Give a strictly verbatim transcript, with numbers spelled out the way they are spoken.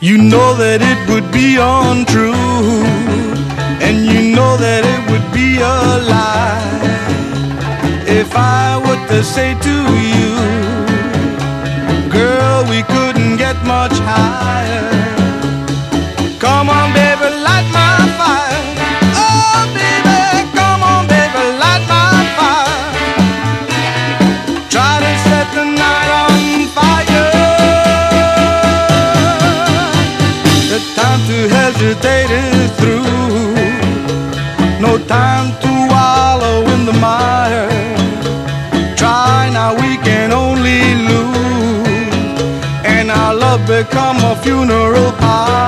You know that it would be untrue, and you know that it would be a lie if I were to say to you, girl, we couldn't get much higher. Come on, baby, light my fire. Oh, baby, come on, baby, light my fire. Try to set the night on fire. The time to hesitate is through. No time to wallow in the mire. Try now, we can only lose, and our love become a funeral pyre.